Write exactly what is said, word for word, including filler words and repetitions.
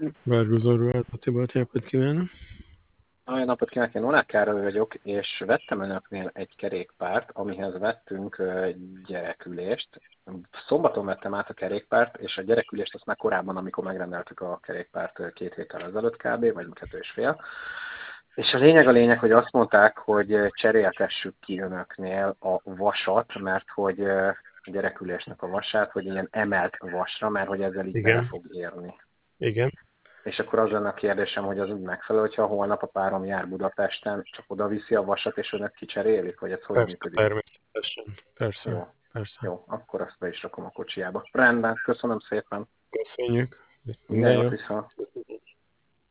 Várguzorról Attibát, napot kívánok! Jó napot kívánok, én Olák Károly vagyok, és vettem önöknél egy kerékpárt, amihez vettünk ö, gyerekülést. Szombaton vettem át a kerékpárt, és a gyerekülést azt már korábban, amikor megrendeltük a kerékpárt ö, két héttel ezelőtt kb., vagy kettő és fél. És a lényeg a lényeg, hogy azt mondták, hogy cseréltessük ki önöknél a vasat, mert hogy ö, a gyerekülésnek a vasát, hogy ilyen emelt vasra, mert hogy ezzel így bele Igen, fog érni. igen. És akkor az lenne a kérdésem, hogy az úgy megfelelő, hogyha holnap a párom jár Budapesten, csak oda viszi a vasat, és önök kicserélik, vagy ez hogy Persze, működik? természetesen. Persze, Jó, persze. jó, akkor azt be is rakom a kocsiába. Rendben, köszönöm szépen. Köszönjük. Minden Minden jót jó. vissza.